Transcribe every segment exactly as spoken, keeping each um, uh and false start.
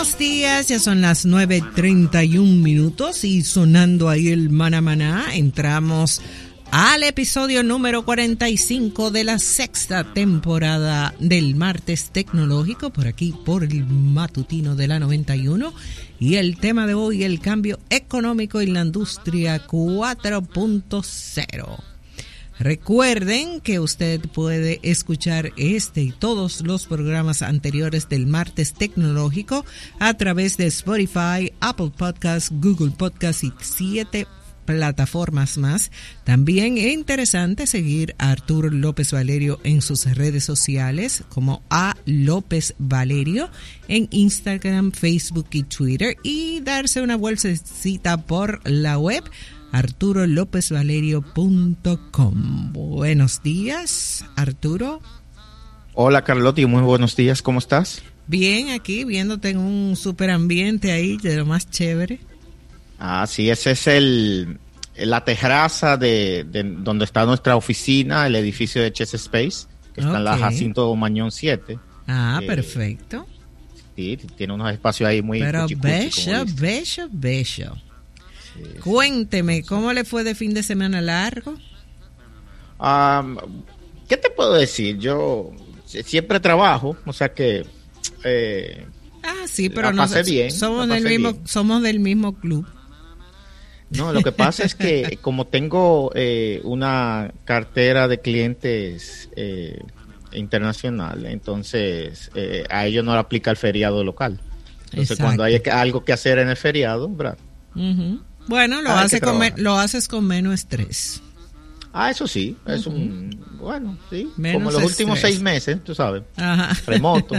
Buenos días, ya son las nueve treinta y un minutos y sonando ahí el maná maná, entramos al episodio número cuarenta y cinco de la sexta temporada del Martes Tecnológico, por aquí por el matutino de la noventa y uno, y el tema de hoy, el cambio económico en la industria cuatro punto cero. Recuerden que usted puede escuchar este y todos los programas anteriores del Martes Tecnológico a través de Spotify, Apple Podcasts, Google Podcasts y siete plataformas más. También es interesante seguir a Arturo López Valerio en sus redes sociales como A López Valerio en Instagram, Facebook y Twitter, y darse una vueltecita por la web arturo lópez valerio punto com. Buenos días, Arturo. Hola, Carlotti, muy buenos días, ¿cómo estás? Bien, aquí viéndote en un super ambiente ahí, de lo más chévere. Ah, sí, ese es el la terraza de, de donde está nuestra oficina, el edificio de Chess Space, que está okay. en la Jacinto Mañón siete. Ah, eh, perfecto. Sí, tiene unos espacios ahí muy Pero cuchi, cuchi, bello, bello, bello. Sí, Cuénteme, ¿cómo le fue de fin de semana largo? Um, ¿Qué te puedo decir? Yo siempre trabajo, o sea que eh, ah, sí, pero la pasé no, bien, somos la del pasé mismo, bien. somos del mismo club. No, lo que pasa es que como tengo eh, una cartera de clientes eh, internacional, entonces eh, a ellos no le aplica el feriado local. Entonces, exacto, cuando hay algo que hacer en el feriado, ¿verdad? Uh-huh. Bueno, lo, hace con me, lo haces con menos estrés. Ah, eso sí, es uh-huh. un, bueno, sí, menos como los estrés. últimos seis meses, tú sabes, ajá, remoto.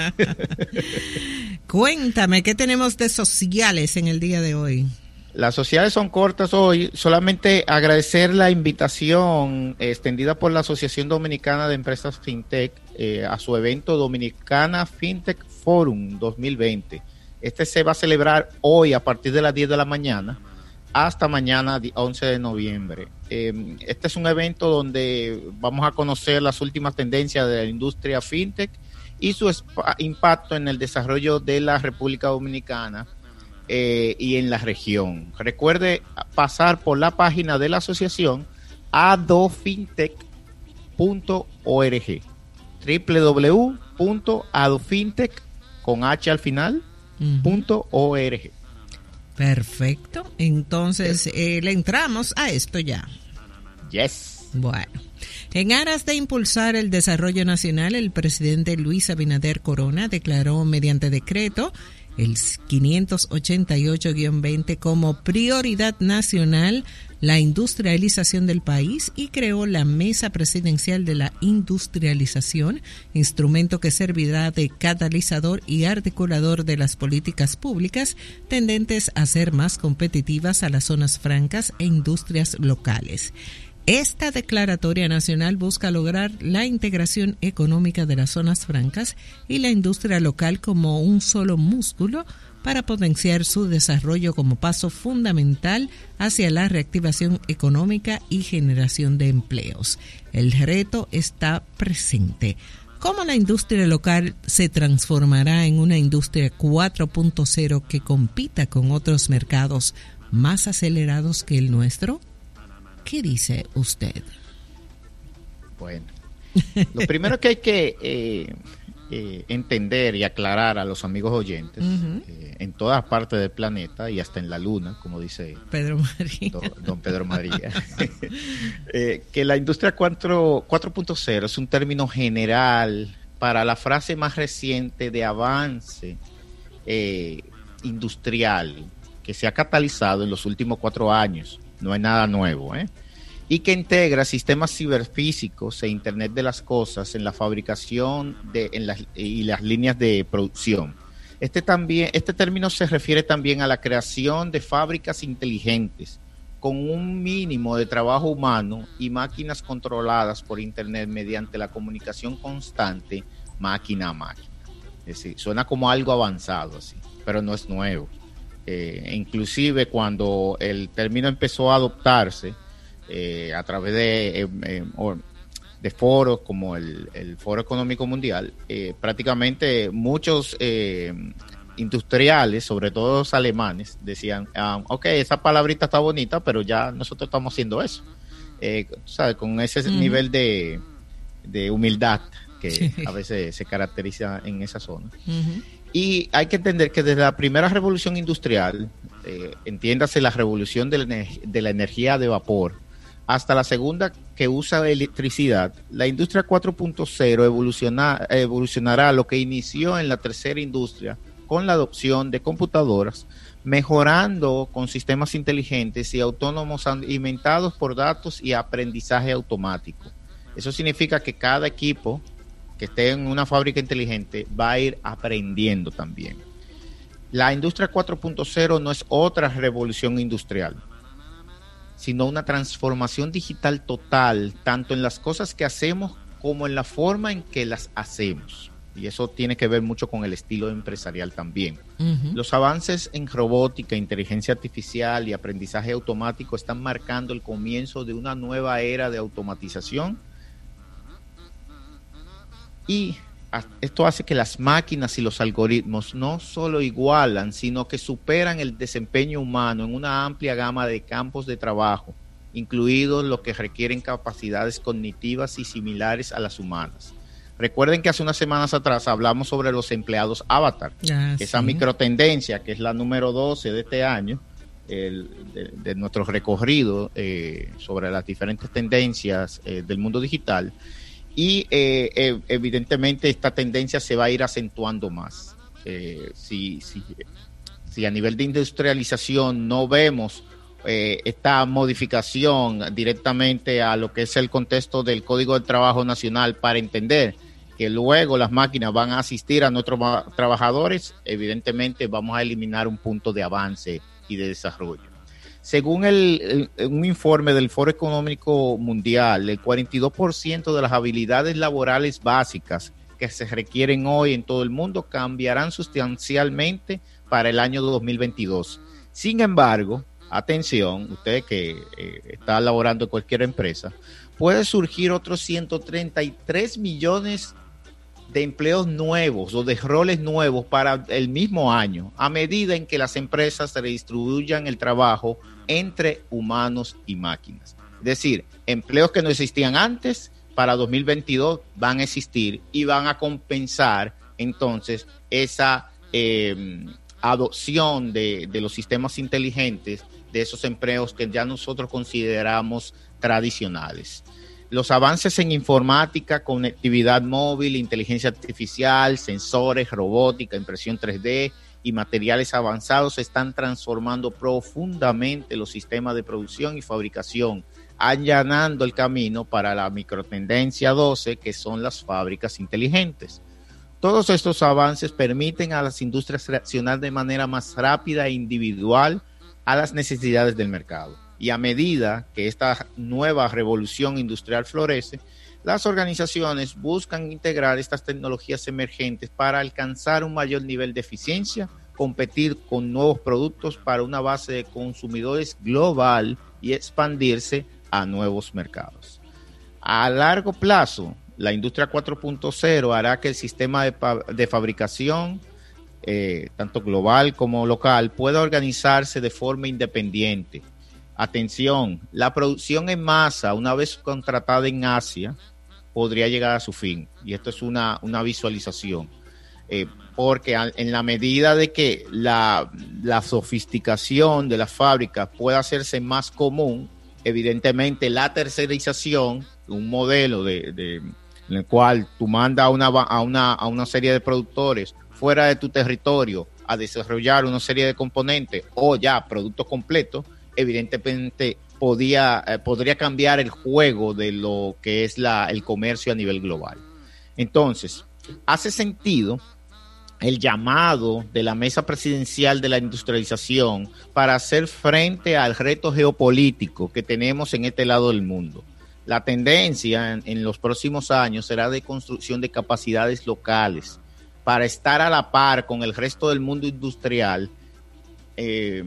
Cuéntame, ¿qué tenemos de sociales en el día de hoy? Las sociales son cortas hoy, solamente agradecer la invitación eh, extendida por la Asociación Dominicana de Empresas FinTech eh, a su evento Dominicana FinTech Forum dos mil veinte. Este se va a celebrar hoy a partir de las diez de la mañana hasta mañana once de noviembre. Eh, este es un evento donde vamos a conocer las últimas tendencias de la industria FinTech y su esp- impacto en el desarrollo de la República Dominicana eh, y en la región. Recuerde pasar por la página de la asociación adofintech punto org, doble u doble u doble u punto adofintech con H al final uh-huh. punto org. Perfecto, entonces eh, le entramos a esto ya. Yes. Bueno, en aras de impulsar el desarrollo nacional, el presidente Luis Abinader Corona declaró mediante decreto el quinientos ochenta y ocho guión veinte como prioridad nacional la industrialización del país y creó la Mesa Presidencial de la Industrialización, instrumento que servirá de catalizador y articulador de las políticas públicas tendentes a ser más competitivas a las zonas francas e industrias locales. Esta declaratoria nacional busca lograr la integración económica de las zonas francas y la industria local como un solo músculo para potenciar su desarrollo como paso fundamental hacia la reactivación económica y generación de empleos. El reto está presente. ¿Cómo la industria local se transformará en una industria cuatro punto cero que compita con otros mercados más acelerados que el nuestro? ¿Qué dice usted? Bueno, lo primero que hay que eh, eh, entender y aclarar a los amigos oyentes uh-huh. eh, en todas partes del planeta y hasta en la luna, como dice Pedro María. Don, don Pedro María, eh, que la industria cuatro punto cero es un término general para la frase más reciente de avance eh, industrial que se ha catalizado en los últimos cuatro años. No hay nada nuevo, ¿eh? Y que integra sistemas ciberfísicos e Internet de las cosas en la fabricación de, en las, y las líneas de producción. Este, también, este término se refiere también a la creación de fábricas inteligentes con un mínimo de trabajo humano y máquinas controladas por Internet mediante la comunicación constante máquina a máquina. Es decir, suena como algo avanzado así, pero no es nuevo. Eh, inclusive cuando el término empezó a adoptarse eh, a través de, eh, eh, de foros como el, el Foro Económico Mundial, eh, prácticamente muchos eh, industriales, sobre todo los alemanes, decían, um, ok, esa palabrita está bonita, pero ya nosotros estamos haciendo eso. Eh, ¿sabes? Con ese uh-huh. nivel de, de humildad que sí. a veces se caracteriza en esa zona. Uh-huh. Y hay que entender que desde la primera revolución industrial, eh, entiéndase la revolución de la, de la energía de vapor, hasta la segunda que usa electricidad, la industria cuatro punto cero evoluciona, evolucionará a lo que inició en la tercera industria con la adopción de computadoras, mejorando con sistemas inteligentes y autónomos alimentados por datos y aprendizaje automático. Eso significa que cada equipo que esté en una fábrica inteligente va a ir aprendiendo también. La industria cuatro punto cero no es otra revolución industrial, sino una transformación digital total, tanto en las cosas que hacemos como en la forma en que las hacemos. Y eso tiene que ver mucho con el estilo empresarial también. Uh-huh. Los avances en robótica, inteligencia artificial y aprendizaje automático están marcando el comienzo de una nueva era de automatización. Y esto hace que las máquinas y los algoritmos no solo igualan, sino que superan el desempeño humano en una amplia gama de campos de trabajo, incluidos los que requieren capacidades cognitivas y similares a las humanas. Recuerden que hace unas semanas atrás hablamos sobre los empleados avatar, ah, esa sí. microtendencia que es la número doce de este año, el, de, de nuestro recorrido eh, sobre las diferentes tendencias eh, del mundo digital. Y eh, eh, evidentemente esta tendencia se va a ir acentuando más. Eh, si, si, si a nivel de industrialización no vemos eh, esta modificación directamente a lo que es el contexto del Código del Trabajo Nacional para entender que luego las máquinas van a asistir a nuestros trabajadores, evidentemente vamos a eliminar un punto de avance y de desarrollo. Según el, el, un informe del Foro Económico Mundial, el cuarenta y dos por ciento de las habilidades laborales básicas que se requieren hoy en todo el mundo cambiarán sustancialmente para el año dos mil veintidós. Sin embargo, atención, usted que eh, está laborando en cualquier empresa, puede surgir otros ciento treinta y tres millones de empleos nuevos o de roles nuevos para el mismo año, a medida en que las empresas redistribuyan el trabajo entre humanos y máquinas. Es decir, empleos que no existían antes, para dos mil veintidós van a existir y van a compensar entonces esa eh, adopción de, de los sistemas inteligentes de esos empleos que ya nosotros consideramos tradicionales. Los avances en informática, conectividad móvil, inteligencia artificial, sensores, robótica, impresión tres D y materiales avanzados están transformando profundamente los sistemas de producción y fabricación, allanando el camino para la microtendencia doce, que son las fábricas inteligentes. Todos estos avances permiten a las industrias reaccionar de manera más rápida e individual a las necesidades del mercado. Y a medida que esta nueva revolución industrial florece, las organizaciones buscan integrar estas tecnologías emergentes para alcanzar un mayor nivel de eficiencia, competir con nuevos productos para una base de consumidores global y expandirse a nuevos mercados. A largo plazo, la industria cuatro punto cero hará que el sistema de, de fabricación, eh, tanto global como local, pueda organizarse de forma independiente. Atención, la producción en masa, una vez contratada en Asia, podría llegar a su fin. Y esto es una, una visualización. Eh, porque en la medida de que la, la sofisticación de las fábricas pueda hacerse más común, evidentemente la tercerización, un modelo de, de, en el cual tú mandas a una, a, una, a una serie de productores fuera de tu territorio a desarrollar una serie de componentes o ya productos completos, evidentemente podía, eh, podría cambiar el juego de lo que es la, el comercio a nivel global. Entonces, hace sentido el llamado de la Mesa Presidencial de la Industrialización para hacer frente al reto geopolítico que tenemos en este lado del mundo. La tendencia en, en los próximos años será de construcción de capacidades locales para estar a la par con el resto del mundo industrial. Eh,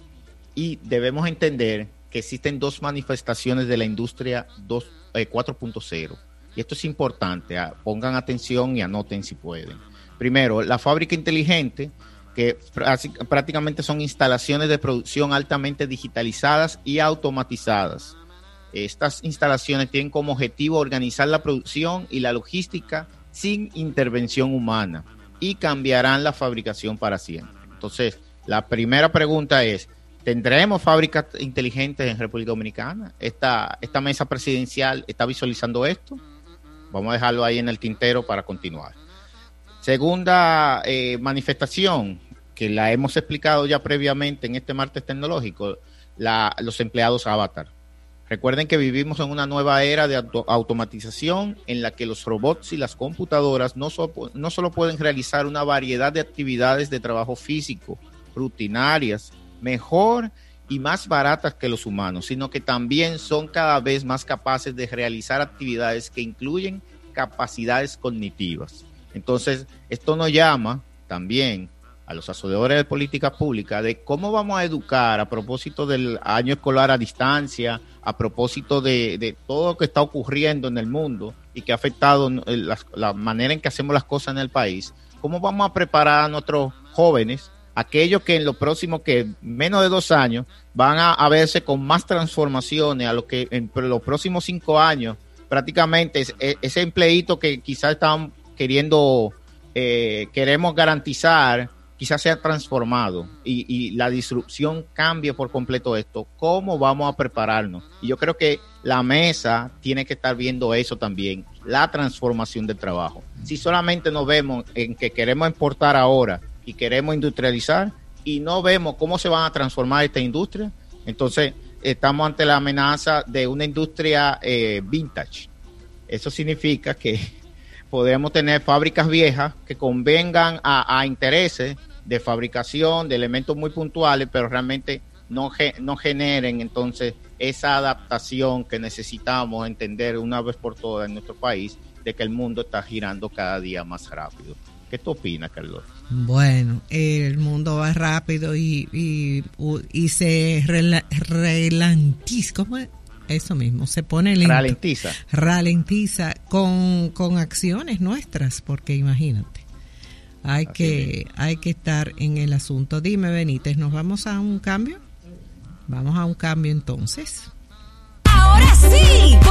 Y debemos entender que existen dos manifestaciones de la industria eh, cuatro punto cero. Y esto es importante, ah, pongan atención y anoten si pueden. Primero, la fábrica inteligente que prácticamente son instalaciones de producción altamente digitalizadas y automatizadas. Estas instalaciones tienen como objetivo organizar la producción y la logística sin intervención humana y cambiarán la fabricación para siempre. Entonces, la primera pregunta es, ¿tendremos fábricas inteligentes en República Dominicana? ¿Esta, esta mesa presidencial está visualizando esto? Vamos a dejarlo ahí en el tintero para continuar. Segunda eh, manifestación, que la hemos explicado ya previamente en este martes tecnológico, la, los empleados avatar. Recuerden que vivimos en una nueva era de auto, automatización en la que los robots y las computadoras no, so, no solo pueden realizar una variedad de actividades de trabajo físico, rutinarias, mejor y más baratas que los humanos, sino que también son cada vez más capaces de realizar actividades que incluyen capacidades cognitivas. Entonces, esto nos llama también a los asesores de política pública de cómo vamos a educar a propósito del año escolar a distancia, a propósito de, de todo lo que está ocurriendo en el mundo y que ha afectado la, la manera en que hacemos las cosas en el país. ¿Cómo vamos a preparar a nuestros jóvenes, aquellos que en los próximos, que menos de dos años, van a, a verse con más transformaciones a lo que en los próximos cinco años, prácticamente es, es, ese empleíto que quizás estaban queriendo, eh, queremos garantizar, quizás sea transformado y, y la disrupción cambie por completo esto? ¿Cómo vamos a prepararnos? Y yo creo que la mesa tiene que estar viendo eso también, la transformación del trabajo. Si solamente nos vemos en que queremos exportar ahora y queremos industrializar y no vemos cómo se van a transformar esta industria, entonces estamos ante la amenaza de una industria eh, vintage. Eso significa que podemos tener fábricas viejas que convengan a, a intereses de fabricación de elementos muy puntuales, pero realmente no, no generen entonces esa adaptación que necesitamos entender una vez por todas en nuestro país, de que el mundo está girando cada día más rápido. ¿Qué tú opinas, Carlos? Bueno, el mundo va rápido y, y, y se rela, ralentiza, ¿cómo es? Eso mismo, se pone lento. Ralentiza. Ralentiza con, con acciones nuestras, porque imagínate, hay que, hay que estar en el asunto. Dime, Benítez, ¿nos vamos a un cambio? Vamos a un cambio entonces. Ahora sí.